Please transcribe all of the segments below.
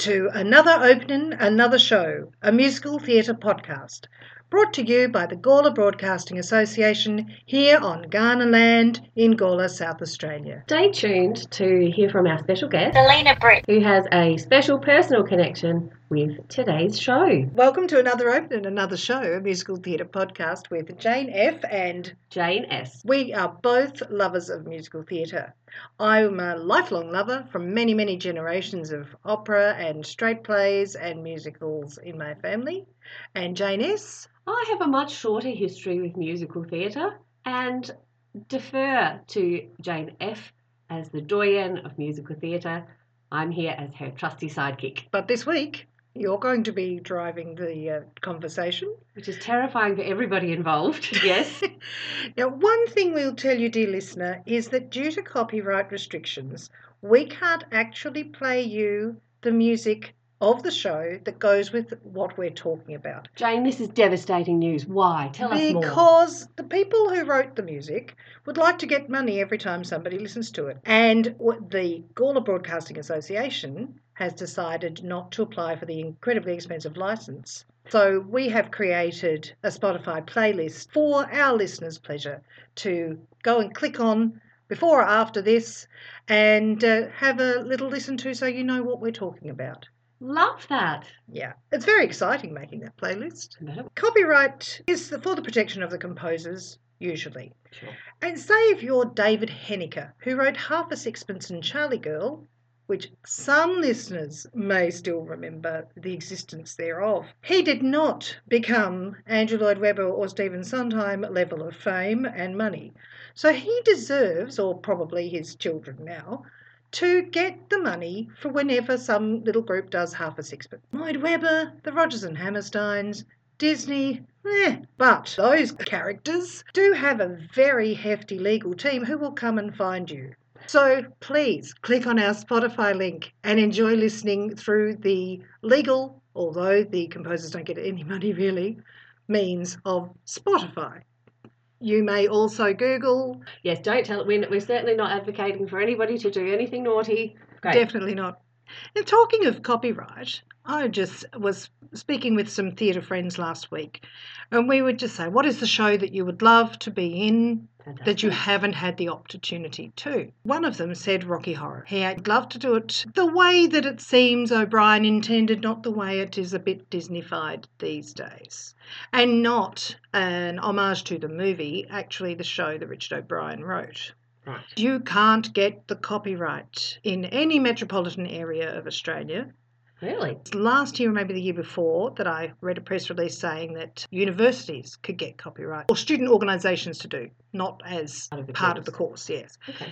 to Another Opening, Another Show, a musical theatre podcast, brought to you by the Gawler Broadcasting Association here on Kaurna Land in Gawler, South Australia. Stay tuned to hear from our special guest, Selena Britt, who has a special personal connection with today's show. Welcome to Another Opening, Another Show, a musical theatre podcast with Jane F. and Jane S. We are both lovers of musical theatre. I'm a lifelong lover from many, many generations of opera and straight plays and musicals in my family. And Jane S. I have a much shorter history with musical theatre and defer to Jane F. as the doyen of musical theatre. I'm here as her trusty sidekick. But this week, you're going to be driving the conversation. Which is terrifying for everybody involved, yes. Now, one thing we'll tell you, dear listener, is that due to copyright restrictions, we can't actually play you the music of the show that goes with what we're talking about. Jane, this is devastating news. Why? Tell us more. Because the people who wrote the music would like to get money every time somebody listens to it. And the Gawler Broadcasting Association has decided not to apply for the incredibly expensive license. So we have created a Spotify playlist for our listeners' pleasure to go and click on before or after this and have a little listen to so you know what we're talking about. Love that. Yeah, it's very exciting making that playlist. No. Copyright is for the protection of the composers, usually. Sure. And say if you're David Henniker, who wrote Half a Sixpence and Charlie Girl, which some listeners may still remember the existence thereof. He did not become Andrew Lloyd Webber or Stephen Sondheim level of fame and money. So he deserves, or probably his children now, to get the money for whenever some little group does Half a Sixpence. Lloyd Webber, the Rodgers and Hammersteins, Disney, but those characters do have a very hefty legal team who will come and find you. So please click on our Spotify link and enjoy listening through the legal, although the composers don't get any money really, means of Spotify. You may also Google. Yes, don't tell it. We're certainly not advocating for anybody to do anything naughty. Great. Definitely not. Now, talking of copyright, I just was speaking with some theatre friends last week, and we would just say, what is the show that you would love to be in Fantastic. that you haven't had the opportunity to? One of them said Rocky Horror. He'd love to do it the way that it seems O'Brien intended, not the way it is a bit Disney-fied these days. And not an homage to the movie, actually the show that Richard O'Brien wrote. Right. You can't get the copyright in any metropolitan area of Australia. Really? Last year or maybe the year before that I read a press release saying that universities could get copyright, or student organisations to do, not as part of the course, yes. Okay.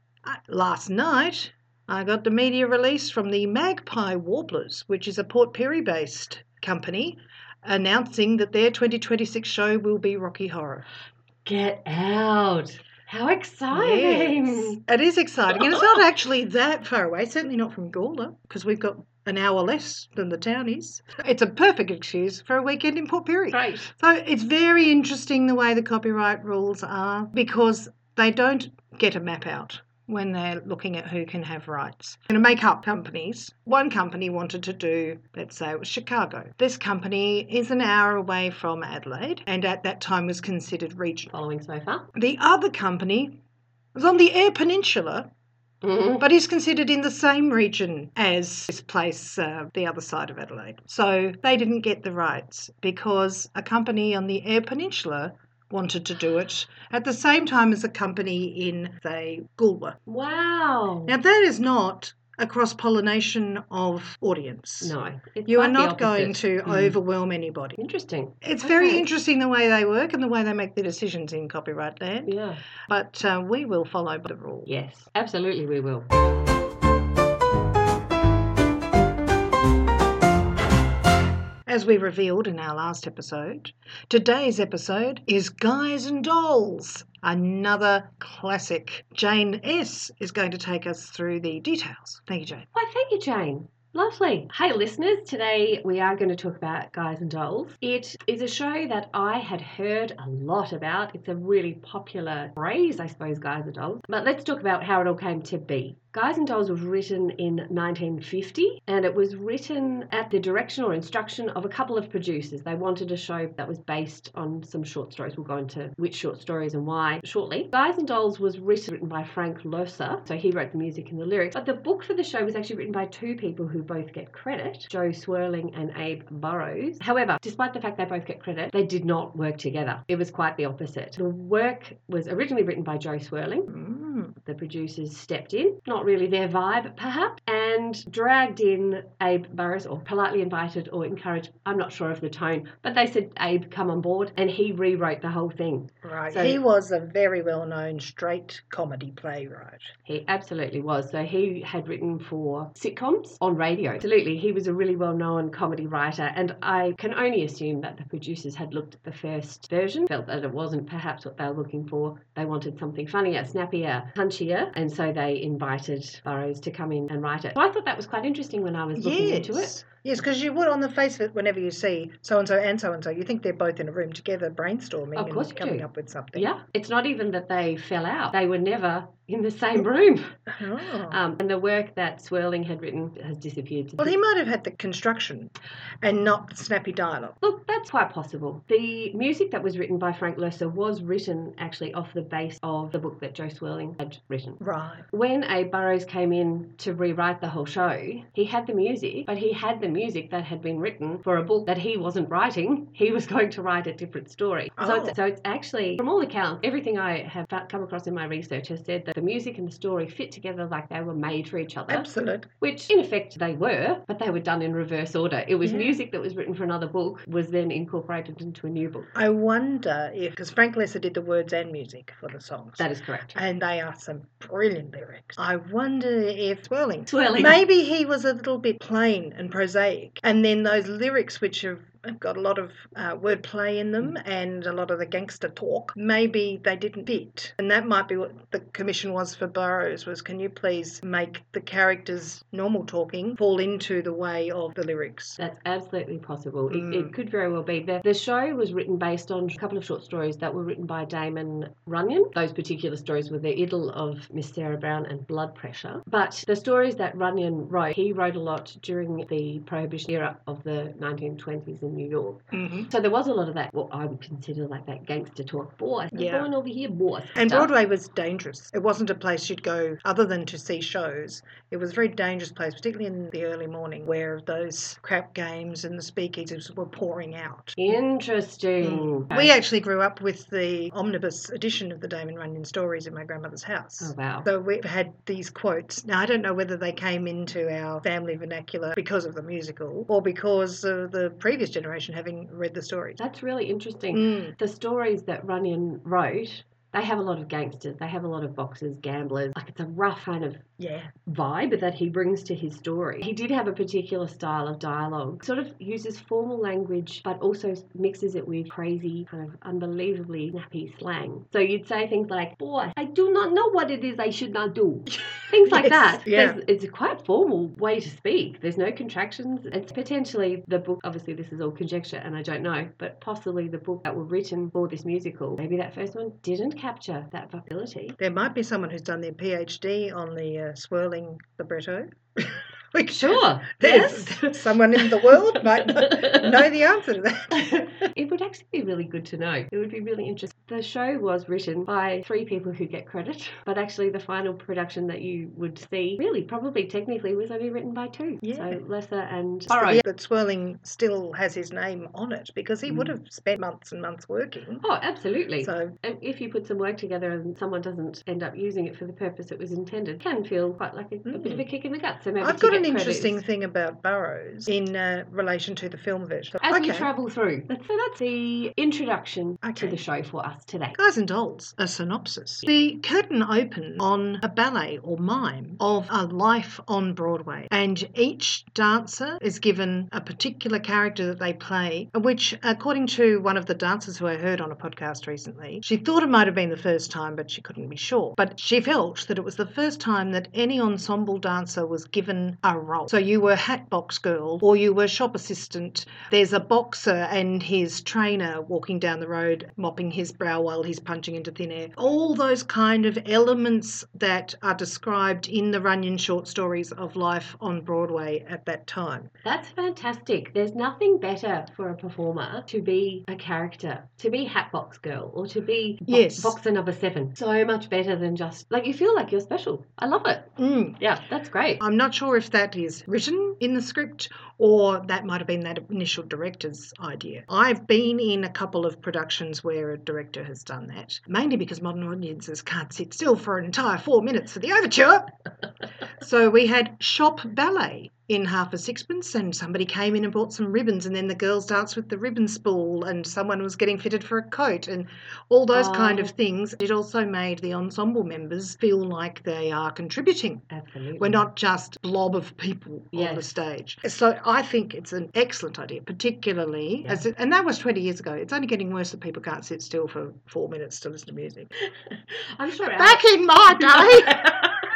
Last night I got the media release from the Magpie Warblers, which is a Port Pirie-based company, announcing that their 2026 show will be Rocky Horror. Get out. How exciting. Yes, it is exciting. And it's not actually that far away, certainly not from Gawler, because we've got an hour less than the town is. It's a perfect excuse for a weekend in Port Pirie. Great. So it's very interesting the way the copyright rules are, because they don't get a map out when they're looking at who can have rights. And to make up companies, one company wanted to do, let's say it was Chicago. This company is an hour away from Adelaide and at that time was considered regional. Following so far? The other company was on the Eyre Peninsula, but is considered in the same region as this place, the other side of Adelaide. So they didn't get the rights because a company on the Eyre Peninsula wanted to do it at the same time as a company in, say, Goolwa. Wow. Now, that is not a cross-pollination of audience. No. It's You are quite the not going opposite. to overwhelm anybody. Interesting. It's Okay. very interesting the way they work and the way they make their decisions in copyright land. Yeah. But we will follow the rules. Yes, absolutely we will. As we revealed in our last episode, today's episode is Guys and Dolls, another classic. Jane S. is going to take us through the details. Thank you, Jane. Why, thank you, Jane. Lovely. Hey, listeners, today we are going to talk about Guys and Dolls. It is a show that I had heard a lot about. It's a really popular phrase, I suppose, Guys and Dolls. But let's talk about how it all came to be. Guys and Dolls was written in 1950, and it was written at the direction or instruction of a couple of producers. They wanted a show that was based on some short stories. We'll go into which short stories and why shortly. Guys and Dolls was written by Frank Loesser, so he wrote the music and the lyrics. But the book for the show was actually written by two people who both get credit, Joe Swirling and Abe Burrows. However, despite the fact they both get credit, they did not work together. It was quite the opposite. The work was originally written by Joe Swirling. The producers stepped in, not really their vibe perhaps, and dragged in Abe Burrows, or politely invited or encouraged, I'm not sure of the tone, but they said, Abe, come on board, and he rewrote the whole thing. Right. So he was a very well-known straight comedy playwright. He absolutely was. So he had written for sitcoms on radio. Absolutely. He was a really well-known comedy writer, and I can only assume that the producers had looked at the first version, felt that it wasn't perhaps what they were looking for. They wanted something funnier, snappier, punchier, and so they invited Burrows to come in and write it. So I thought that was quite interesting when I was looking into it. Yes, because you would, on the face of it, whenever you see so-and-so and so-and-so, you think they're both in a room together brainstorming and coming up with something. Yeah, it's not even that they fell out. They were never in the same room. Oh. And the work that Swirling had written has disappeared. Well, he might have had the construction and not the snappy dialogue. Look, that's quite possible. The music that was written by Frank Loesser was written actually off the base of the book that Joe Swirling had written. Right. When Abe Burrows came in to rewrite the whole show, he had the music, but he had the music that had been written for a book that he wasn't writing. He was going to write a different story. Oh. So it's actually, from all accounts, everything I have come across in my research has said that the music and the story fit together like they were made for each other. Absolutely. Which, in effect, they were, but they were done in reverse order. It was music that was written for another book, was then incorporated into a new book. I wonder if, because Frank Loesser did the words and music for the songs. That is correct. And they are some brilliant lyrics. I wonder if Swirling. Maybe he was a little bit plain and prosaic. And then those lyrics, which have got a lot of wordplay in them and a lot of the gangster talk, maybe they didn't fit. And that might be what the commission was for Burrows, was can you please make the characters' normal talking fall into the way of the lyrics? That's absolutely possible. It could very well be. The show was written based on a couple of short stories that were written by Damon Runyon. Those particular stories were The Idyll of Miss Sarah Brown and Blood Pressure. But the stories that Runyon wrote, he wrote a lot during the Prohibition era of the 1920s in New York. So there was a lot of that, what I would consider like that gangster talk. Boy, going over here, boy. And Broadway was dangerous. It wasn't a place you'd go other than to see shows. It was a very dangerous place, particularly in the early morning, where those crap games and the speakeasies were pouring out. Interesting. We actually grew up with the omnibus edition of the Damon Runyon stories in my grandmother's house. Oh, wow. So we've had these quotes. Now, I don't know whether they came into our family vernacular because of the musical or because of the previous generation having read the stories. That's really interesting. The stories that Runyon wrote, they have a lot of gangsters. They have a lot of boxers, gamblers. Like, it's a rough kind of vibe that he brings to his story. He did have a particular style of dialogue. Sort of uses formal language, but also mixes it with crazy, kind of unbelievably snappy slang. So you'd say things like, boy, I do not know what it is I should not do. Things like that. Yeah. It's a quite formal way to speak. There's no contractions. It's potentially the book, obviously this is all conjecture and I don't know, but possibly the book that were written for this musical, maybe that first one didn't capture that ability. There might be someone who's done their PhD on the Swirling libretto. Sure. Yes. Someone in the world might know the answer to that. It would actually be really good to know. It would be really interesting. The show was written by 3 people who get credit, but actually the final production that you would see, really, probably technically, was only written by 2. Yeah. So Loesser and Burrows. Yeah, but Swirling still has his name on it because he would have spent months and months working. Oh, absolutely. So, and if you put some work together and someone doesn't end up using it for the purpose it was intended, it can feel quite like a bit of a kick in the gut. So maybe I've got an interesting thing about Burrows in relation to the film version. As we travel through. So that's the introduction to the show for us today. Guys and Dolls, a synopsis. The curtain opens on a ballet or mime of a life on Broadway, and each dancer is given a particular character that they play, which, according to one of the dancers who I heard on a podcast recently, she thought it might have been the first time, but she couldn't be sure. But she felt that it was the first time that any ensemble dancer was given a role. So you were Hatbox Girl or you were shop assistant. There's a boxer and his trainer walking down the road mopping his brow eyebrow while he's punching into thin air. All those kind of elements that are described in the Runyon short stories of life on Broadway at that time. That's fantastic. There's nothing better for a performer to be a character, to be Hatbox Girl or to be Boxer number 7. So much better than just, like, you feel like you're special. I love it. Yeah, that's great. I'm not sure if that is written in the script or that might have been that initial director's idea. I've been in a couple of productions where a director has done that, mainly because modern audiences can't sit still for an entire 4 minutes for the overture. So we had shop ballet in Half a Sixpence, and somebody came in and bought some ribbons, and then the girls danced with the ribbon spool, and someone was getting fitted for a coat, and all those kind of things. It also made the ensemble members feel like they are contributing. Absolutely. We're not just blob of people on the stage. So I think it's an excellent idea, particularly, and that was 20 years ago. It's only getting worse that people can't sit still for 4 minutes to listen to music. I'm sure back in my day.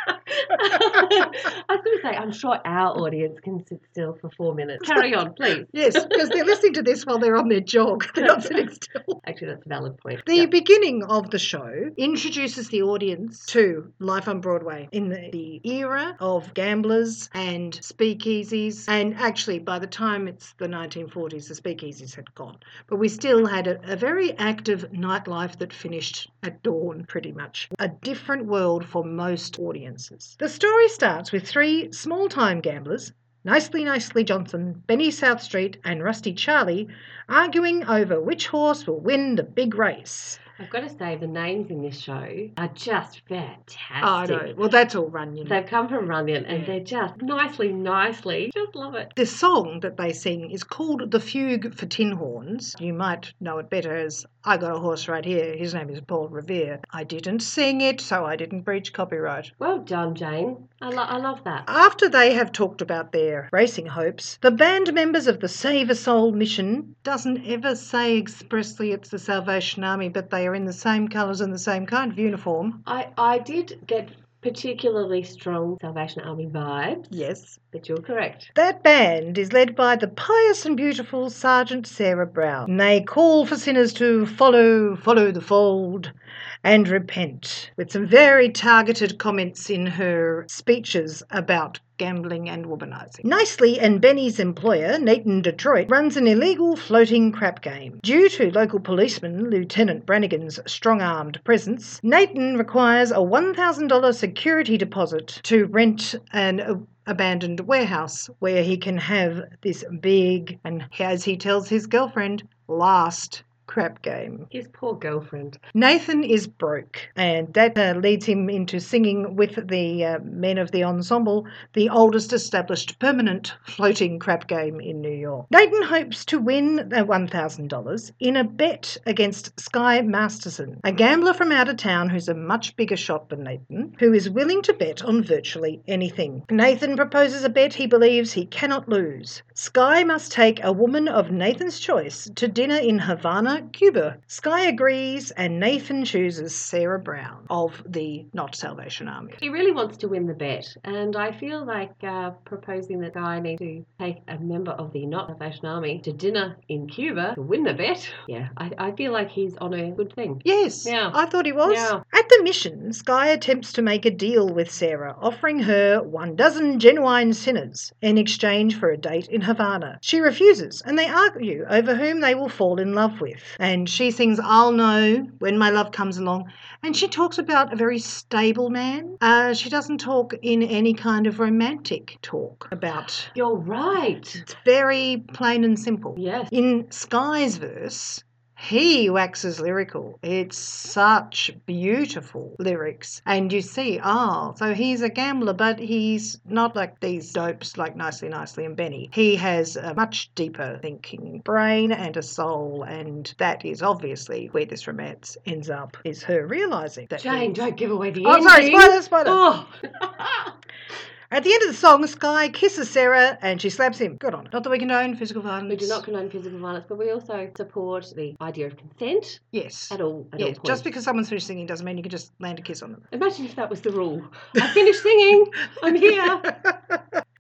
I was going to say, I'm sure our audience can sit still for 4 minutes. Carry on, please. Yes, because they're listening to this while they're on their jog. They're not sitting still. Actually, that's a valid point. The beginning of the show introduces the audience to life on Broadway in the era of gamblers and speakeasies. And actually, by the time it's the 1940s, the speakeasies had gone. But we still had a very active nightlife that finished at dawn, pretty much. A different world for most audiences. The story starts with 3 small-time gamblers, Nicely Johnson, Benny Southstreet and Rusty Charlie, arguing over which horse will win the big race. I've got to say, the names in this show are just fantastic. Oh, I know. Well, that's all Runyon. They've come from Runyon, and they're just nicely. Just love it. The song that they sing is called The Fugue for Tin Horns. You might know it better as I Got a Horse Right Here. His name is Paul Revere. I didn't sing it, so I didn't breach copyright. Well done, Jane. I love that. After they have talked about their racing hopes, the band members of the Save a Soul mission doesn't ever say expressly it's the Salvation Army, but they are in the same colours and the same kind of uniform. I did get particularly strong Salvation Army vibes. Yes. But you're correct. That band is led by the pious and beautiful Sergeant Sarah Brown. And they call for sinners to follow the fold and repent, with some very targeted comments in her speeches about gambling and womanising. Nicely and Benny's employer, Nathan Detroit, runs an illegal floating crap game. Due to local policeman Lieutenant Brannigan's strong-armed presence, Nathan requires a $1,000 security deposit to rent an abandoned warehouse where he can have this big, and as he tells his girlfriend, last crap game. His poor girlfriend. Nathan is broke, and that leads him into singing with the men of the ensemble, the oldest established permanent floating crap game in New York. Nathan hopes to win $1,000 in a bet against Sky Masterson, a gambler from out of town who's a much bigger shot than Nathan, who is willing to bet on virtually anything. Nathan proposes a bet he believes he cannot lose. Sky must take a woman of Nathan's choice to dinner in Havana, Cuba. Sky agrees, and Nathan chooses Sarah Brown of the Not Salvation Army. He really wants to win the bet, and I feel like proposing that Guy needs to take a member of the Not Salvation Army to dinner in Cuba to win the bet. Yeah, I feel like he's on a good thing. Yes, yeah. I thought he was. Yeah. At the mission, Sky attempts to make a deal with Sarah, offering her 12 genuine sinners in exchange for a date in Havana. She refuses, and they argue over whom they will fall in love with. And she sings I'll Know When My Love Comes Along. And she talks about a very stable man. She doesn't talk in any kind of romantic talk about. You're right. It's very plain and simple. Yes. In Sky's verse, he waxes lyrical. It's such beautiful lyrics. And you see, so he's a gambler, but he's not like these dopes like Nicely and Benny. He has a much deeper thinking brain and a soul, and that is obviously where this romance ends up, is her realising that. Jane, don't give away the ending. Sorry, spoiler. Oh. At the end of the song, Sky kisses Sarah and she slaps him. Good on her. Not that we condone physical violence. We do not condone physical violence, but we also support the idea of consent. Yes. At all points. Just because someone's finished singing doesn't mean you can just land a kiss on them. Imagine if that was the rule. I finished singing. I'm here.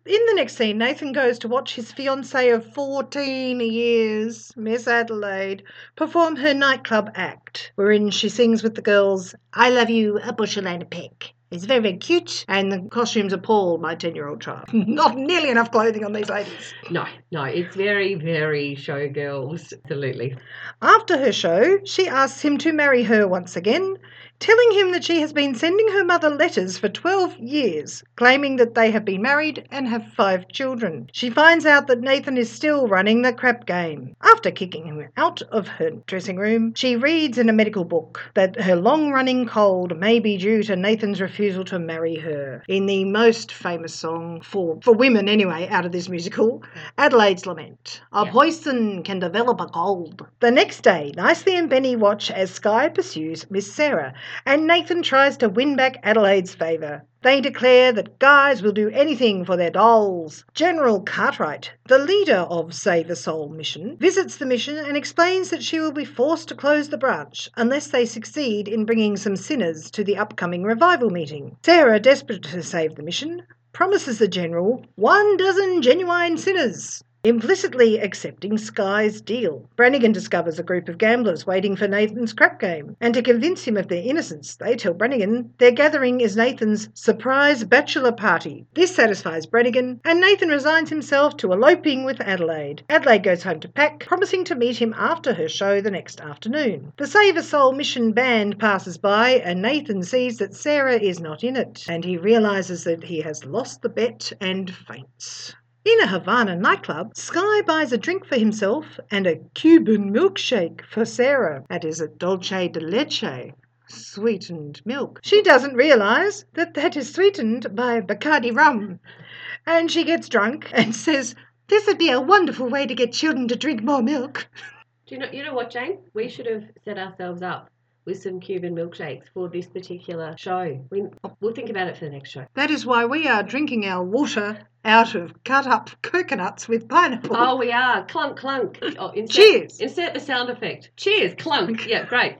In the next scene, Nathan goes to watch his fiancée of 14 years, Miss Adelaide, perform her nightclub act, wherein she sings with the girls, "I love you, a bushel and a peck." It's very, very cute, and the costumes appall my 10-year-old child. Not nearly enough clothing on these ladies. No, it's very, very showgirls. Absolutely. After her show, she asks him to marry her once again, telling him that she has been sending her mother letters for 12 years, claiming that they have been married and have 5 children. She finds out that Nathan is still running the crap game. After kicking him out of her dressing room, she reads in a medical book that her long-running cold may be due to Nathan's refusal to marry her, in the most famous song, for women anyway, out of this musical, Adelaide's Lament. A person can develop a cold. The next day, Nicely and Benny watch as Sky pursues Miss Sarah, and Nathan tries to win back Adelaide's favour. They declare that guys will do anything for their dolls. General Cartwright, the leader of Save a Soul mission, visits the mission and explains that she will be forced to close the branch unless they succeed in bringing some sinners to the upcoming revival meeting. Sarah, desperate to save the mission, promises the General 1 dozen genuine sinners, implicitly accepting Sky's deal. Brannigan discovers a group of gamblers waiting for Nathan's crap game, and to convince him of their innocence, they tell Brannigan their gathering is Nathan's surprise bachelor party. This satisfies Brannigan, and Nathan resigns himself to eloping with Adelaide. Adelaide goes home to pack, promising to meet him after her show the next afternoon. The Save a Soul mission band passes by, and Nathan sees that Sarah is not in it, and he realises that he has lost the bet and faints. In a Havana nightclub, Sky buys a drink for himself and a Cuban milkshake for Sarah. That is a dulce de leche, sweetened milk. She doesn't realise that is sweetened by Bacardi rum. And she gets drunk and says, "This would be a wonderful way to get children to drink more milk." Do you know what, Jane? We should have set ourselves up with some Cuban milkshakes for this particular show. We'll think about it for the next show. That is why we are drinking our water out of cut-up coconuts with pineapple. Oh, we are. Clunk, clunk. Cheers. Insert the sound effect. Cheers, clunk. Yeah, great.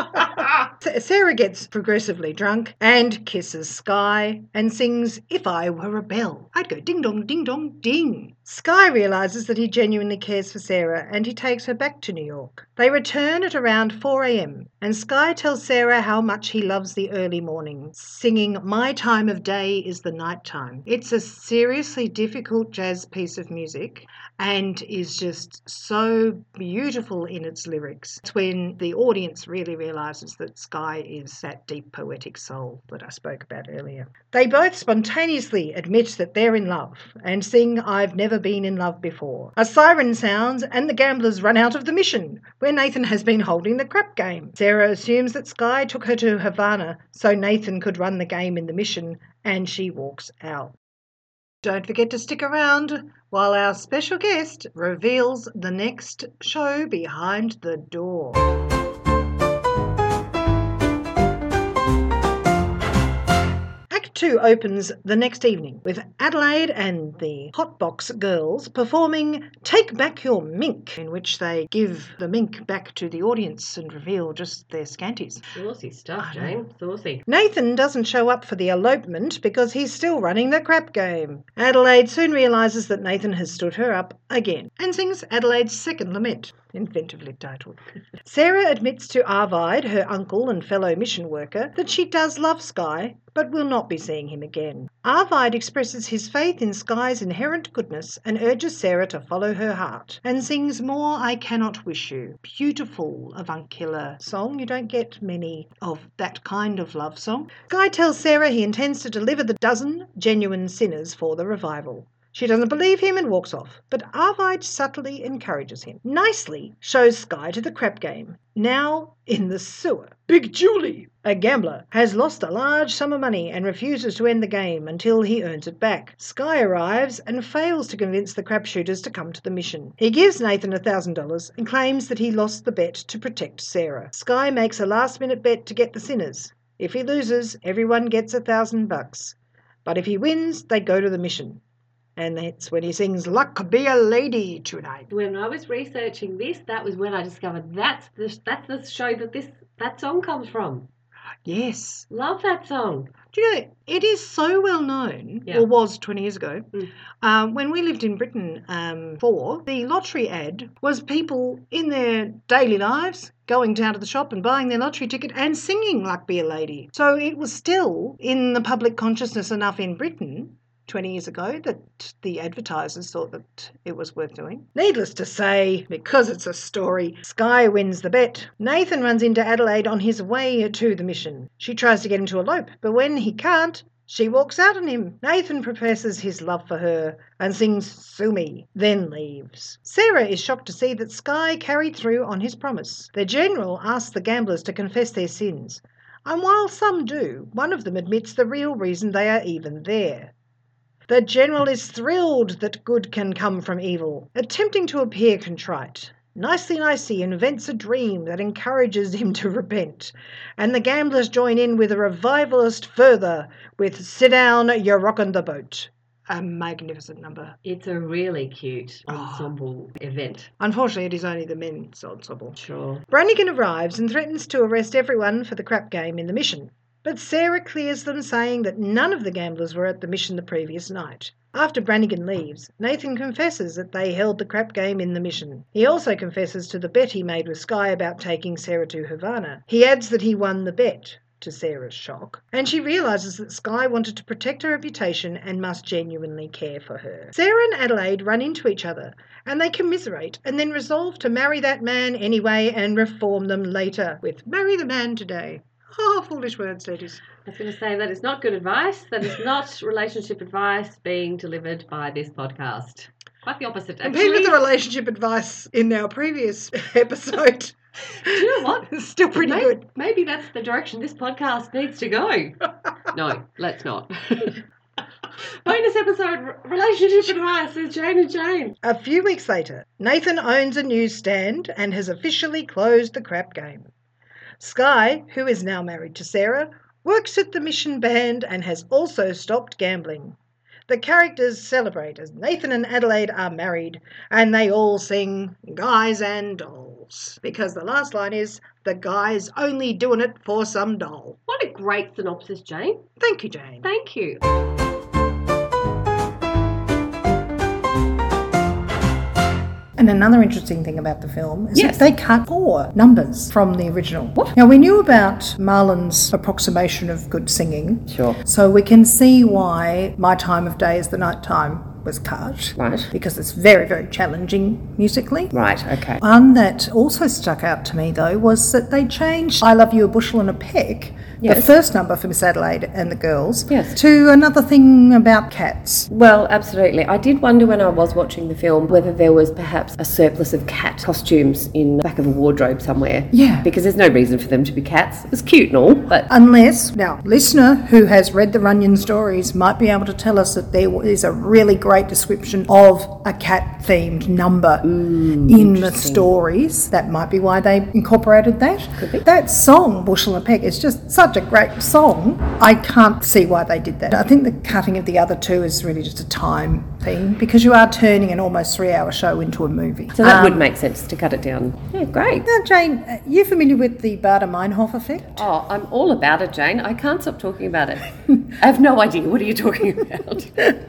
Sarah gets progressively drunk and kisses Sky and sings, "If I were a bell, I'd go ding dong, ding dong, ding." Sky realises that he genuinely cares for Sarah and he takes her back to New York. They return at around 4 a.m. and Sky tells Sarah how much he loves the early mornings, singing "My time of day is the night time." It's a seriously difficult jazz piece of music and is just so beautiful in its lyrics. It's when the audience really realises that Sky is that deep poetic soul that I spoke about earlier. They both spontaneously admit that they're in love and sing "I've Never Been in Love Before." A siren sounds and the gamblers run out of the mission, where Nathan has been holding the crap game. Sarah assumes that Sky took her to Havana so Nathan could run the game in the mission, and she walks out. Don't forget to stick around while our special guest reveals the next show behind the door. Act 2 opens the next evening with Adelaide and the Hotbox Girls performing "Take Back Your Mink," in which they give the mink back to the audience and reveal just their scanties. Saucy stuff, Jane. Saucy. Nathan doesn't show up for the elopement because he's still running the crap game. Adelaide soon realises that Nathan has stood her up again and sings Adelaide's second lament, inventively titled. Sarah admits to Arvide, her uncle and fellow mission worker, that she does love Sky, but will not be seeing him again. Arvide expresses his faith in Sky's inherent goodness and urges Sarah to follow her heart, and sings "More I Cannot Wish You." Beautiful avuncular song. You don't get many of that kind of love song. Sky tells Sarah he intends to deliver the dozen genuine sinners for the revival. She doesn't believe him and walks off, but Arvide subtly encourages him. Nicely shows Sky to the crap game, now in the sewer. Big Julie, a gambler, has lost a large sum of money and refuses to end the game until he earns it back. Sky arrives and fails to convince the crap shooters to come to the mission. He gives Nathan $1,000 and claims that he lost the bet to protect Sarah. Sky makes a last-minute bet to get the sinners. If he loses, everyone gets $1,000. But if he wins, they go to the mission. And that's when he sings "Luck Be a Lady Tonight." When I was researching this, that was when I discovered that's the show that song comes from. Yes. Love that song. Do you know, it is so well known, Yeah. or was 20 years ago, Mm. when we lived in Britain the lottery ad was people in their daily lives going down to the shop and buying their lottery ticket and singing Luck Be a Lady. So it was still in the public consciousness enough in Britain 20 years ago that the advertisers thought that it was worth doing. Needless to say, because it's a story, Sky wins the bet. Nathan runs into Adelaide on his way to the mission. She tries to get him to elope, but when he can't, she walks out on him. Nathan professes his love for her and sings Sue Me, then leaves. Sarah is shocked to see that Sky carried through on his promise. The general asks the gamblers to confess their sins, and while some do, one of them admits the real reason they are even there. The general is thrilled that good can come from evil, attempting to appear contrite. Nicey invents a dream that encourages him to repent, and the gamblers join in with a revivalist further with Sit Down, You're Rockin' the Boat. A magnificent number. It's a really cute ensemble event. Unfortunately, it is only the men's ensemble. Sure. Brannigan arrives and threatens to arrest everyone for the crap game in the mission. But Sarah clears them, saying that none of the gamblers were at the mission the previous night. After Brannigan leaves, Nathan confesses that they held the crap game in the mission. He also confesses to the bet he made with Sky about taking Sarah to Havana. He adds that he won the bet, to Sarah's shock, and she realises that Sky wanted to protect her reputation and must genuinely care for her. Sarah and Adelaide run into each other, and they commiserate and then resolve to marry that man anyway and reform them later with Marry the Man Today. Oh, foolish words, ladies. I was going to say that is not good advice. That is not relationship advice being delivered by this podcast. Quite the opposite, actually. Compared with the relationship advice in our previous episode. Do you know what? It's still pretty good. Maybe that's the direction this podcast needs to go. No, let's not. Bonus episode, relationship advice with Jane and Jane. A few weeks later, Nathan owns a newsstand and has officially closed the crap game. Sky, who is now married to Sarah, works at the mission band and has also stopped gambling. The characters celebrate as Nathan and Adelaide are married, and they all sing Guys and Dolls, because the last line is, the guy's only doing it for some doll. What a great synopsis, Jane. Thank you, Jane. Thank you. And another interesting thing about the film is Yes. that they cut 4 numbers from the original. What? Now, we knew about Marlon's approximation of good singing, Sure. so we can see why My Time of Day is the Night Time was cut. Right. Because it's very, very challenging musically. Right, okay. One that also stuck out to me, though, was that they changed I Love You a Bushel and a Peck, the Yes. first number for Miss Adelaide and the girls, Yes. to another thing about cats. Well, absolutely. I did wonder when I was watching the film whether there was perhaps a surplus of cat costumes in the back of a wardrobe somewhere. Yeah. Because there's no reason for them to be cats. It was cute and all, but Unless, now, listener who has read the Runyon stories might be able to tell us that there is a really great description of a cat-themed number in the stories. That might be why they incorporated that. Could be. That song, Bushel and Peck, is just such a great song. I can't see why they did that. I think the cutting of the other 2 is really just a time thing, because you are turning an almost 3-hour show into a movie. so that would make sense to cut it down. Yeah, great. Now, Jane, are you familiar with the Baader-Meinhof effect? Oh, I'm all about it, Jane. I can't stop talking about it. I have no idea. What are you talking about?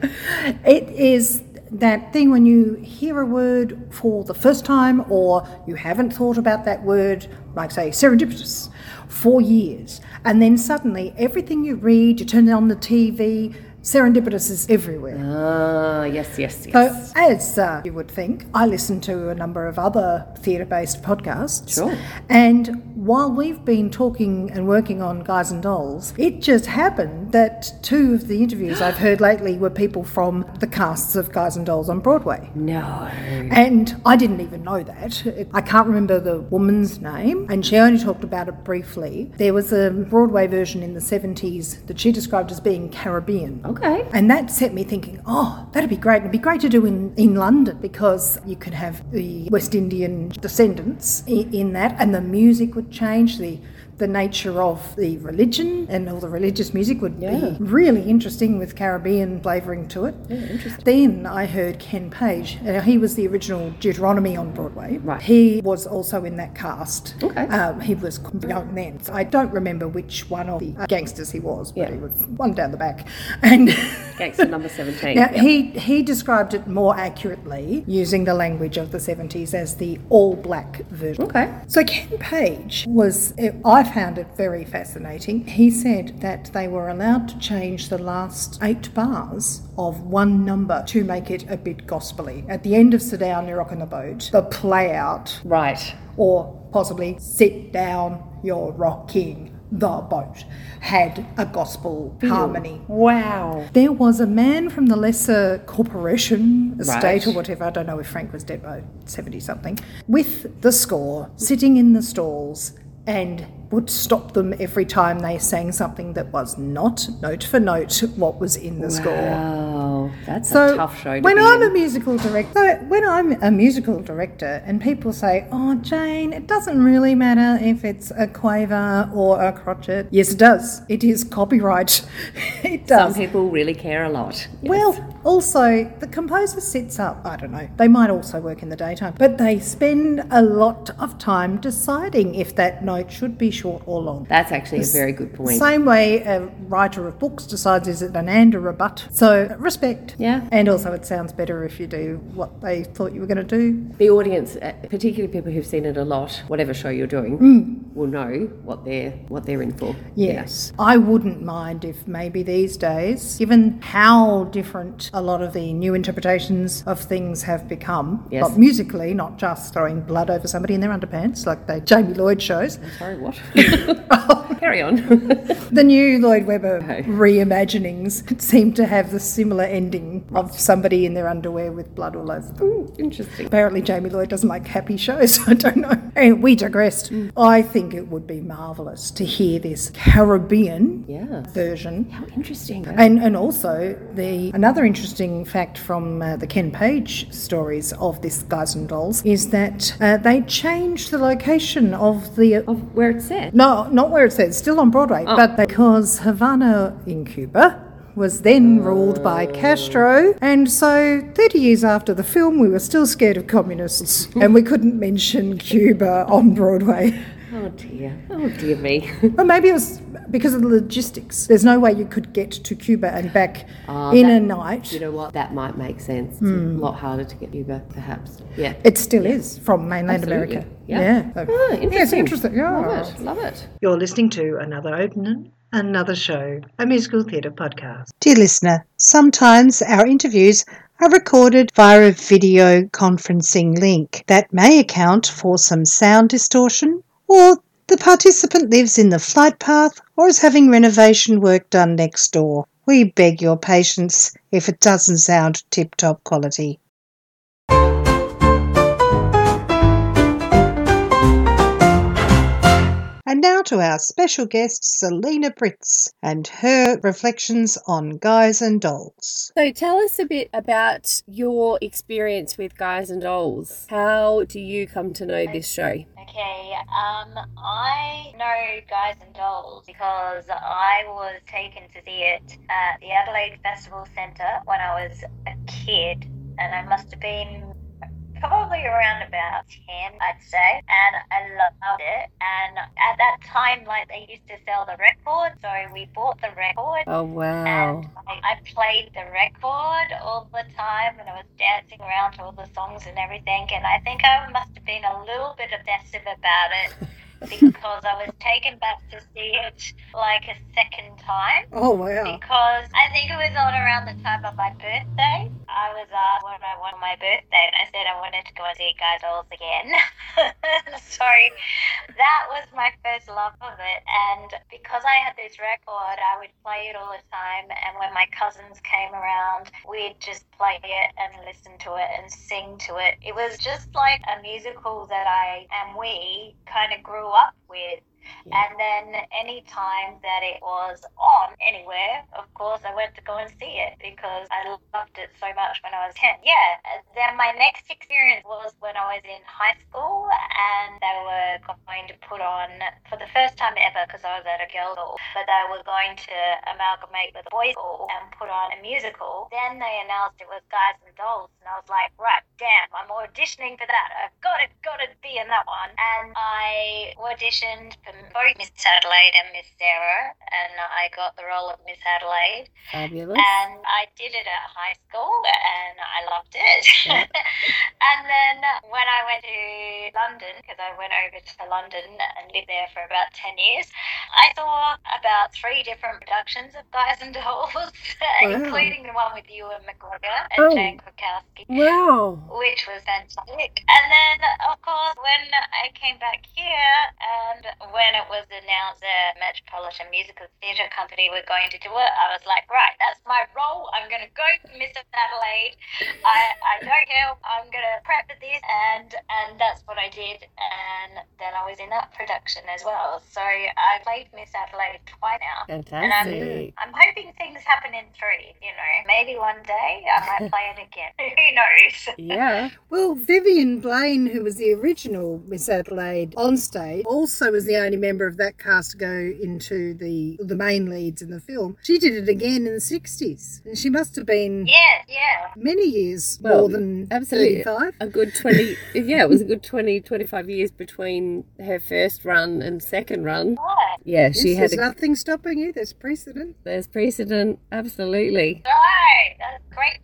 It is that thing when you hear a word for the first time, or you haven't thought about that word, like say serendipitous, for years, and then suddenly everything you read, you turn on the TV, serendipitous is everywhere. Ah, yes. So, as you would think, I listen to a number of other theatre-based podcasts. Sure. And while we've been talking and working on Guys and Dolls, it just happened that 2 of the interviews I've heard lately were people from the casts of Guys and Dolls on Broadway. No. And I didn't even know that. I can't remember the woman's name, and she only talked about it briefly. There was a Broadway version in the 70s that she described as being Caribbean. Okay. And that set me thinking, oh, that'd be great. It'd be great to do in London, because you could have the West Indian descendants in that, and the music would change, the the nature of the religion and all the religious music would be really interesting with Caribbean flavouring to it. Yeah, interesting. Then I heard Ken Page. He was the original Deuteronomy on Broadway. Right. He was also in that cast. Okay. He was young then. So I don't remember which one of the gangsters he was, but he was one down the back. And Gangster number 17. now, he described it more accurately using the language of the 70s as the all-black version. Okay. So Ken Page I found it very fascinating. He said that they were allowed to change the last 8 bars of one number to make it a bit gospelly. At the end of Sit Down, You're Rockin' the Boat, the play out, Right. or possibly Sit Down, You're Rocking the Boat, had a gospel harmony. Wow. There was a man from the Lesser Corporation estate Right. or whatever, I don't know if Frank was dead by 70-something, with the score, sitting in the stalls, and would stop them every time they sang something that was not note for note what was in the score. Wow, that's So a tough show to when be I'm in. a musical director and people say, "Oh, Jane, it doesn't really matter if it's a quaver or a crotchet." Yes, it does. It is copyright. It does. Some people really care a lot. Yes. Well, also, the composer sits up, I don't know, they might also work in the daytime, but they spend a lot of time deciding if that note should be short or long. That's actually a very good point. Same way a writer of books decides is it an and or a but. So respect. Yeah. And also it sounds better if you do what they thought you were going to do. The audience, particularly people who've seen it a lot, whatever show you're doing, will know what they're in for. Yes. I wouldn't mind if maybe these days, given how different a lot of the new interpretations of things have become, Yes. but musically, not just throwing blood over somebody in their underpants like the Jamie Lloyd shows. Sorry, what? Carry on. The new Lloyd Webber reimaginings seem to have the similar ending of somebody in their underwear with blood all over them. Interesting. Apparently Jamie Lloyd doesn't like happy shows, I don't know. And we digressed. I think it would be marvellous to hear this Caribbean version. How interesting. And also, another interesting fact from the Ken Page stories of this Guys and Dolls is that they changed the location of Of where it's set. No, not where it says, still on Broadway, but because Havana in Cuba was then ruled by Castro, and so 30 years after the film we were still scared of communists and we couldn't mention Cuba on Broadway. Oh dear me. Or maybe it was because of the logistics. There's no way you could get to Cuba and back in a night. You know what? That might make sense. It's a lot harder to get Cuba, perhaps. Yeah. It still is from mainland Absolutely. America. Yeah. So, Oh, interesting. yeah, it's interesting. Yeah. Love it. You're listening to Another Opening, Another Show, a musical theatre podcast. Dear listener, sometimes our interviews are recorded via a video conferencing link that may account for some sound distortion, or the participant lives in the flight path or is having renovation work done next door. We beg your patience if it doesn't sound tip-top quality. And now to our special guest, Selena Britz, and her reflections on Guys and Dolls. So tell us a bit about your experience with Guys and Dolls. How do you come to know this show? Okay, I know Guys and Dolls because I was taken to see it at the Adelaide Festival Centre when I was a kid, and I must have been probably around about 10, I'd say, and I loved it. And at that time, like, they used to sell the record, so we bought the record. Oh, wow. And I played the record all the time, and I was dancing around to all the songs and everything, and I think I must have been a little bit obsessive about it because I was taken back to see it like a second time. Oh, wow. Because I think it was on around the time of my birthday. I was asked what I wanted on my birthday, and I said I wanted to go and see Guys Dolls again. So that was my first love of it. And because I had this record, I would play it all the time. And when my cousins came around, we'd just play it and listen to it and sing to it. It was just like a musical that we kind of grew up with. And then any time that it was on anywhere, of course, I went to go and see it because I loved it so much when I was 10. Yeah. Then my next experience was when I was in high school, and they were going to put on, for the first time ever, because I was at a girls' school, but they were going to amalgamate with a boys' school and put on a musical. Then they announced it was Guys and Dolls, and I was like, right, damn, I'm auditioning for that. I've got to be in that one. And I auditioned for both Miss Adelaide and Miss Sarah, and I got the role of Miss Adelaide. Fabulous. And I did it at high school, and I loved it. Yeah. And then when I went to London, because I went over to London and lived there for about 10 years, I saw about 3 different productions of Guys and Dolls, including the one with Ewan McGregor and Jane Krakowski. Wow. Which was fantastic. And then, of course, when I came back here and when it was announced that Metropolitan Musical Theatre Company were going to do it, I was like, right, that's my role. I'm going to go for Miss Adelaide. I don't care. I'm going to prep for this. And that's what I did. And then I was in that production as well. So I played Miss Adelaide twice now. Fantastic. And I'm hoping things happen in 3, Maybe one day I might play it again. Who knows? Yeah. Well, Vivian Blaine, who was the original Miss Adelaide on stage, also was the only member of that cast to go into the main leads in the film. She did it again in the 60s. And she must have been many years more than absolutely 35. A good 20, it was a good 20, 25 years between her first run and second run. Right. Yeah, she had There's nothing stopping you. There's precedent. there's precedent, absolutely. Right. That's great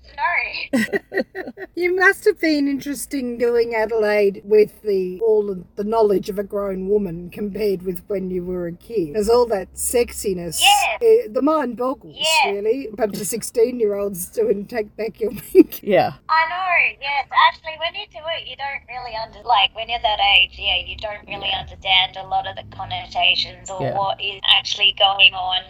to know. You must have been interesting doing Adelaide with all of the knowledge of a grown woman compared with when you were a kid. There's all that sexiness. Yes. The mind boggles, Yes. really. A bunch of 16-year-olds doing Take Back Your Pink. Yeah. I know, yes. Actually, when you do it, you don't really when you're that age, you don't really understand a lot of the connotations or what is actually going on.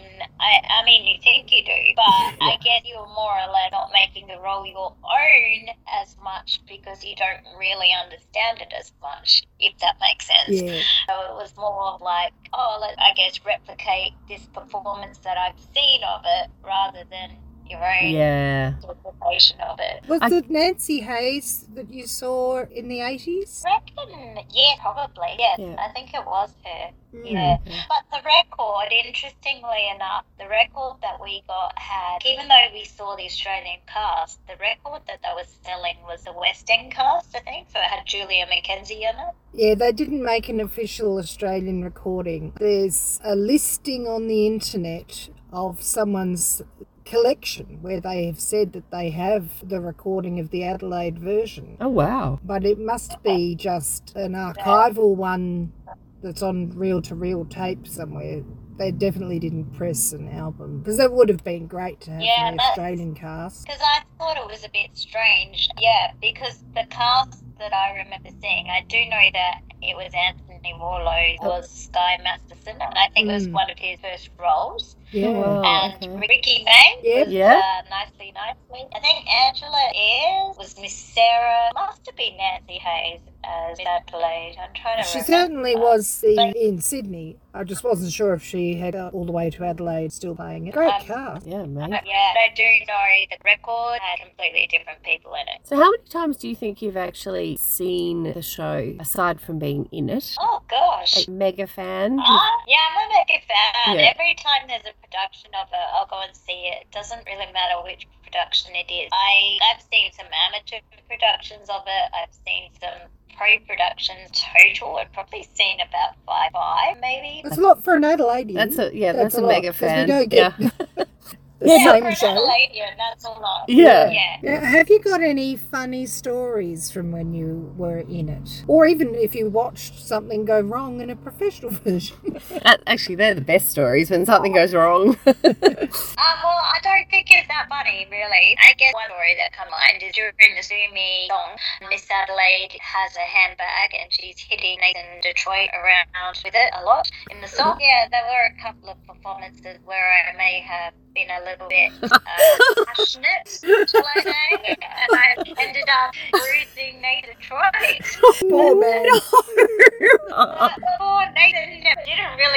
I mean, you think you do, but I guess you're more or less not making the role your own as much because you don't really understand it as much, if that makes sense. Yeah. So it was more like, I guess replicate this performance that I've seen of it rather than your own interpretation of it. Was it Nancy Hayes that you saw in the 80s? Reckon, yeah, probably, yes. Yeah. I think it was her. Yeah, but the record, interestingly enough, the record that we got had, even though we saw the Australian cast, the record that they were selling was the West End cast, I think, so it had Julia Mackenzie in it. Yeah, they didn't make an official Australian recording. There's a listing on the internet of someone's collection where they have said that they have the recording of the Adelaide version. Oh, wow. But it must be just an archival one that's on reel-to-reel tape somewhere. They definitely didn't press an album because that would have been great to have the Australian cast. Because I thought it was a bit strange, because the cast that I remember seeing, I do know that it was Anthony Warlow, was Sky Masterson, and I think it was one of his first roles. Yeah. Wow, And Ricky May was Nicely. I think Angela Ayres was Miss Sarah. Must have been Nancy Hayes as Adelaide. I'm trying to She remember. certainly was in Sydney. I just wasn't sure if she had got all the way to Adelaide still playing it. Great cast. Yeah, mate. Yeah, I do know the record had completely different people in it. So how many times do you think you've actually seen the show, aside from being in it? Oh, gosh. A mega fan? Yeah, I'm a mega fan. Yeah. Every time there's a production of it, I'll go and see it. It doesn't really matter which production it is. I've seen some amateur productions of it. I've seen some pro-productions total. I've probably seen about five maybe. That's a lot for an Adelaidean. That's a lot, mega 'cause we fan. don't get the Yeah, same for an show. Adelaidean, that's a lot. Yeah. Yeah. Have you got any funny stories from when you were in it? Or even if you watched something go wrong in a professional version? Actually, they're the best stories when something goes wrong. Well, I don't think it's that funny, really. I guess one story that comes to mind is during the Sue Me song, Miss Adelaide has a handbag and she's hitting Nathan Detroit around with it a lot in the song. Yeah, there were a couple of performances where I may have been a little bit passionate, shall I say, and I ended up bruising Nathan Detroit. Poor man. Poor Nathan didn't really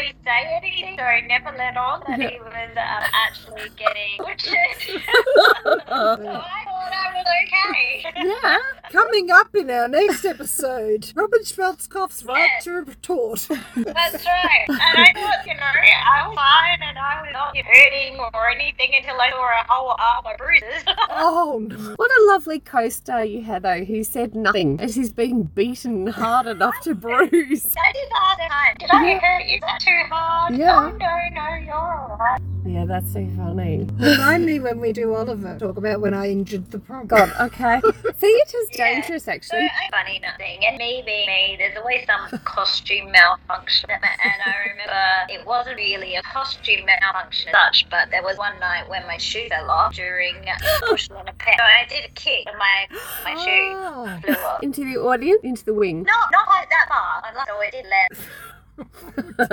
Yeah. Coming up in our next episode, Robin Schwarzkopf's right to retort. That's right. And I thought, I was fine and I was not hurting or anything until I saw a whole arm of bruises. Oh, no. What a lovely co-star you had, though, who said nothing as he's being beaten hard enough to bruise. I did ask the time, did I hurt you? Is that too hard? Yeah. Oh, no, you're alright. Yeah, that's so funny. Remind me when we do Oliver. Talk about when I injured the prog. God, okay. Theatre's dangerous, actually. Funny nothing. And me being me, there's always some costume malfunction. And I remember it wasn't really a costume malfunction as such, but there was one night when my shoe fell off during pushing on a pet. So I did a kick and my shoe flew off. Into the audience? Into the wing? No, not quite that far. I'm like, so it did land. It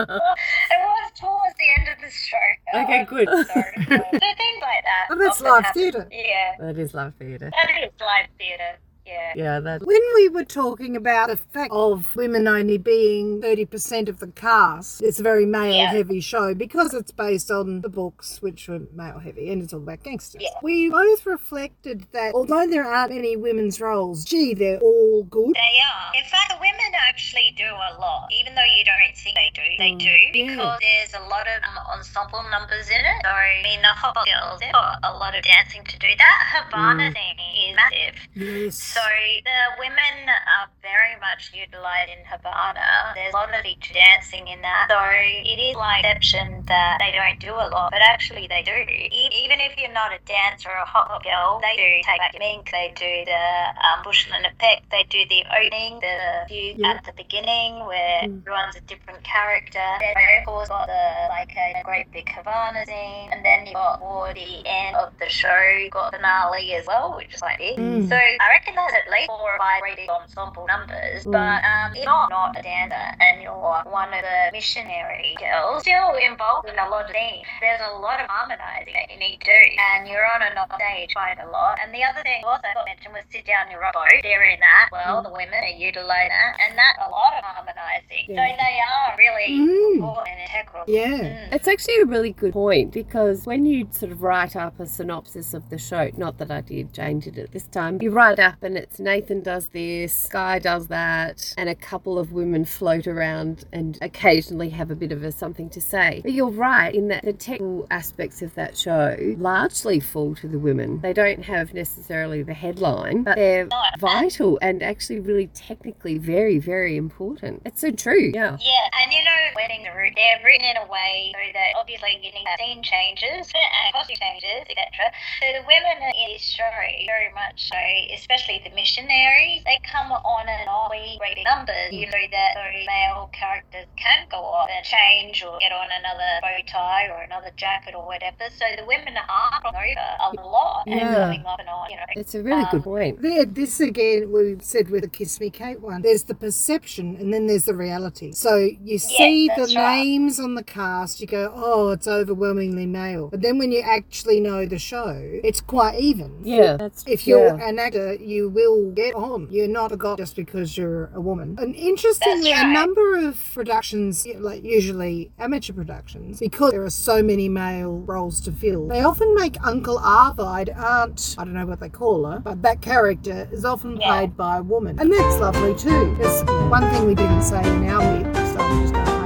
was towards the end of the show. Okay, good. So things like that. But that's often live happen. theatre. Yeah, That is live theatre. that is live theatre. Yeah. Yeah, that. When we were talking about the fact of women only being 30% of the cast, it's a very male-heavy show because it's based on the books, which were male-heavy, and it's all about gangsters. Yeah. We both reflected that although there aren't many women's roles, they're all good. They are. In fact, the women actually do a lot, even though you don't think they do. They do because there's a lot of ensemble numbers in it. So, I mean, the Hot Girls, they've got a lot of dancing to do. That Havana thing is massive. Yes. So the women are very much utilised in Havana. There's a lot of feature dancing in that. So it is like exception that they don't do a lot, but actually they do. Even if you're not a dancer or a hot girl, they do take back your mink, they do the Bushland effect, they do the opening, the view at the beginning where everyone's a different character. Then of course got a great big Havana scene, and then you got toward the end of the show, you got finale as well, which is like big. So I reckon that's at least 4 or 5 rated ensemble numbers. But if you're not a dancer and you're one of the missionary girls, still involved in a lot of things. There's a lot of harmonising that you need to do, and you're on another stage quite a lot. And the other thing also I got mentioned was sit down your boat. They're in that. Well, the women are utilising that, and that's a lot of harmonising. So they are really important and integral. It's actually a really good point because when you sort of write up a synopsis of the show, not that I did, Jane did it this time, you write up and it's Nathan does this, Guy does that, and a couple of women float around and occasionally have a bit of a something to say. But you're right in that the technical aspects of that show largely fall to the women. They don't have necessarily the headline, but they're vital and actually really technically very, very important. It's so true. Yeah. Yeah, and weddings are they're written in a way so that obviously you need scene changes and costume changes, etc. So the women in this show very much so, especially the missionaries, they come on and off great numbers. You know that those male characters can go off and change or get on another bow tie or another jacket or whatever. So the women are on over a lot and coming off and on. It's a really good point. This again, we said with the Kiss Me Kate one, there's the perception and then there's the reality. So you see the names on the cast, you go, oh, it's overwhelmingly male. But then when you actually know the show, it's quite even. Yeah. If you're an actor, you will get on. You're not a god just because you're a woman. And interestingly, a number of productions, like usually amateur productions, because there are so many male roles to fill, they often make Uncle Arvide Aunt, I don't know what they call her, but that character is often played by a woman. And that's lovely too. There's one thing we didn't say in our bit, so I'm just going to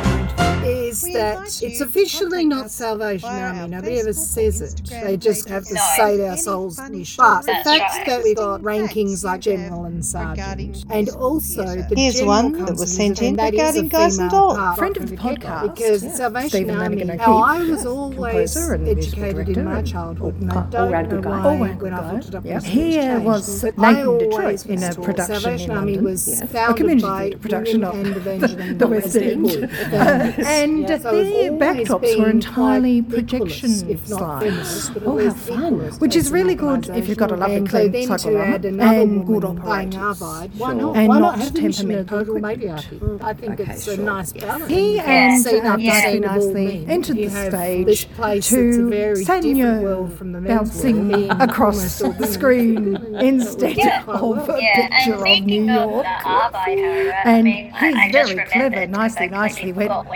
is that it's officially not Salvation Army. Nobody ever says it. They just have to say our souls wish. But the fact that we've got rankings like General and Sergeant, and also the Here's one that was sent in regarding Guys and Dolls. Friend of the podcast, because Salvation Army. Now I was always educated in my childhood, and I don't know why when I thought it up. Here was Nathan Detroit in a production Salvation in Army London. was a founded by community production of the West End. And the backdrops were entirely projection slides. Oh, how fun. Which is really good if you've got a lovely clean cyclorama and good operators. Why not? And Why not have temperamental total equipment. matriarchy? I think it's a nice balance. He and Nicely Nicely entered the stage to Sanya bouncing across the screen instead of a picture of New York. And he's very clever, Nicely went,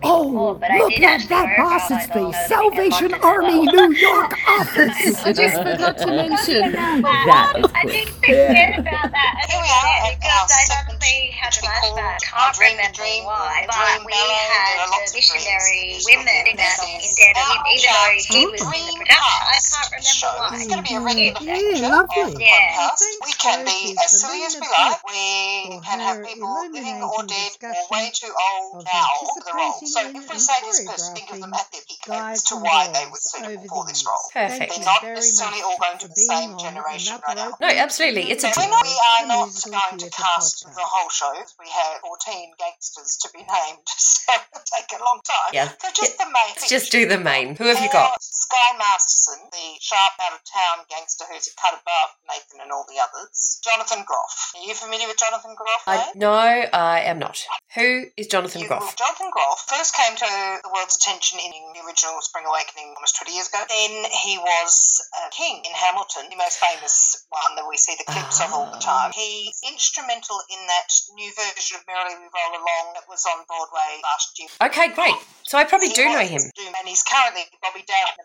before, but I did actually that boss is the Salvation Army New York office. I just forgot to mention that. I didn't forget about that. Here we are, because I suddenly had a flashback. Can't remember why, but we had the missionary women that instead of him, even though he was in the production. I can't remember why. It's going to be a regular Yeah, lovely. Yeah. We can be as silly as we like. We can have people living or dead or way too old now for the role. So if we say this person, think of them at their peak as to why they were suitable for this role. Perfect. They're not necessarily all going to the same generation right now. No, absolutely. It's a We are not going to cast the whole show. We have 14 gangsters to be named, so it'll take a long time. Yeah. So just the main. Let's just do the main. Who have you got? Sky Masterson, the sharp out-of-town gangster who's a cut above Nathan and all the others. Jonathan Groff. Are you familiar with Jonathan Groff? No, I am not. Who is Jonathan Groff? Well, Jonathan Groff first came to the world's attention in the original Spring Awakening almost 20 years ago. Then he was King in Hamilton, the most famous one that we see the clips of all the time. He's instrumental in that new version of Merrily We Roll Along that was on Broadway last year. Okay, great. So I probably do know him. And he's currently Bobby Darin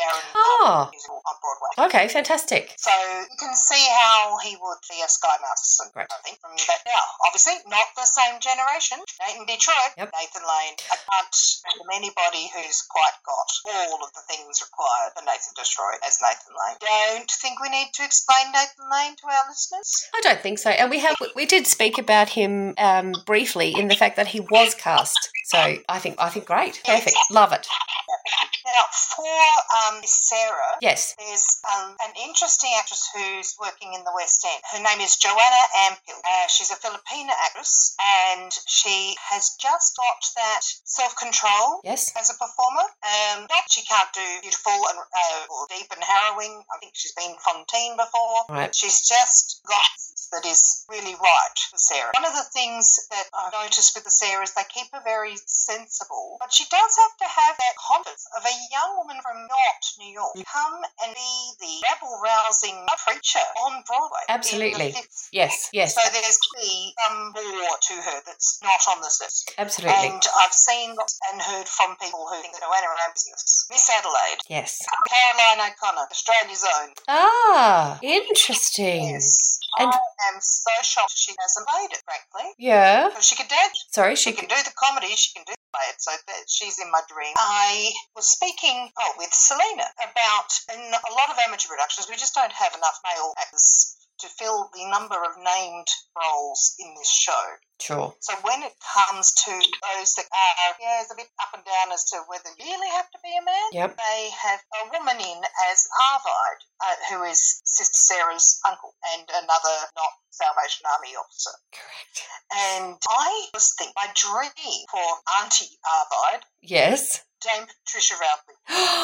musical on Broadway. Okay, fantastic. So you can see how he would be a Sky Masterson, I think, from that. Now, obviously, not the same generation. Nathan Detroit, Nathan Lane. I can't think of anybody who's quite got all of the things required for Nathan Detroit as Nathan Lane. Don't think we need to explain Nathan Lane to our listeners? I don't think so. And we did speak about him briefly in the fact that he was cast. So I think great. Perfect. Love it. Now, for Sarah, yes, there's an interesting actress who's working in the West End. Her name is Joanna Ampil. She's a Filipina actress, and she has just got that self-control as a performer. Not she can't do beautiful and or deep and harrowing. I think she's been Fontaine before. Right. She's just got that is really right for Sarah. One of the things that I've noticed with the Sarah is they keep her very sensible, but she does have to have that confidence of a young woman from not New York come and be the rabble-rousing preacher on Broadway. Absolutely. Yes. So there's clearly more to her that's not on the list. Absolutely. And I've seen and heard from people who think that Joanna ran business. Miss Adelaide. Yes. Caroline O'Connor, Australia's own. Ah, interesting. Yes. And I am so shocked she hasn't played it, frankly. yeah. Because she could dance. Sorry, She can do the comedy, she can do it, so she's in my dream. I was speaking with Selena about, in a lot of amateur productions, we just don't have enough male actors to fill the number of named roles in this show. Sure. So when it comes to those that are, it's a bit up and down as to whether you really have to be a man, Yep. they have a woman in as Arvide, who is Sister Sarah's uncle and another not Salvation Army officer. Correct. And I was thinking, my dream for Auntie Arvide, Yes. Dame Patricia Routledge.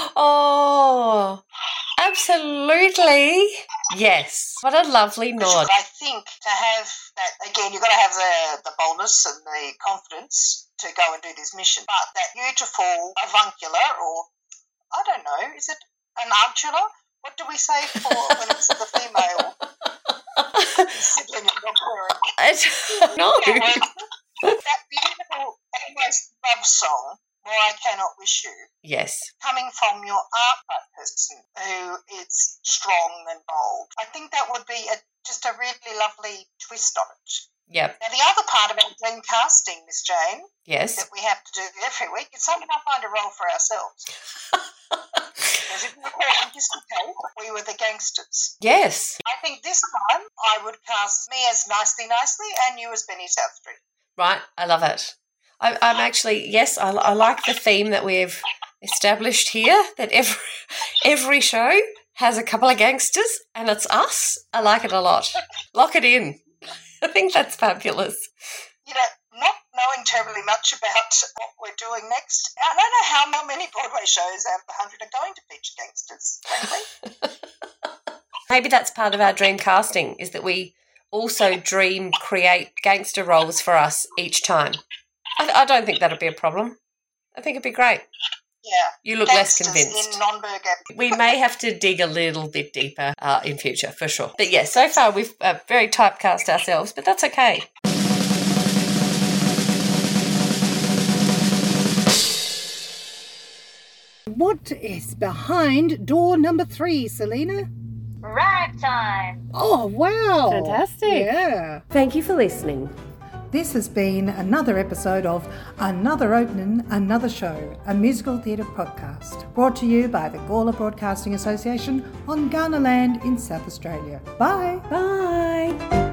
Oh, absolutely. Yes. What a lovely nod. I think to have that, again, you've got to have the boldness and the confidence to go and do this mission. But that beautiful avuncular, or I don't know, is it an avuncular? What do we say for when it's the female sibling of dog wearing? No. That beautiful, almost love song, More I Cannot Wish You, Yes. coming from your art person who is strong and bold. I think that would be just a really lovely twist on it. Yep. Now, the other part about dream casting, Miss Jane, Yes. that we have to do every week is somehow find a role for ourselves. Because if we were anticipated, we were the gangsters. Yes. I think this time I would cast me as Nicely and you as Benny Southstreet. Right. I love it. I'm actually, yes, I like the theme that we've established here, that every show has a couple of gangsters and it's us. I like it a lot. Lock it in. I think that's fabulous. You know, not knowing terribly much about what we're doing next, I don't know how many Broadway shows out of 100 are going to feature gangsters, frankly. Maybe that's part of our dream casting, is that we also create gangster roles for us each time. I don't think that'll be a problem. I think it'd be great. Yeah. You look gangsters less convinced. In non-burger. We may have to dig a little bit deeper in future, for sure. But yes, so far we've very typecast ourselves, but that's okay. what is behind door number 3, Selena? Ragtime. Oh, wow. Fantastic. Yeah. Thank you for listening. This has been another episode of Another Opening, Another Show, a musical theatre podcast, brought to you by the Gawler Broadcasting Association on Kaurna Land in South Australia. Bye. Bye.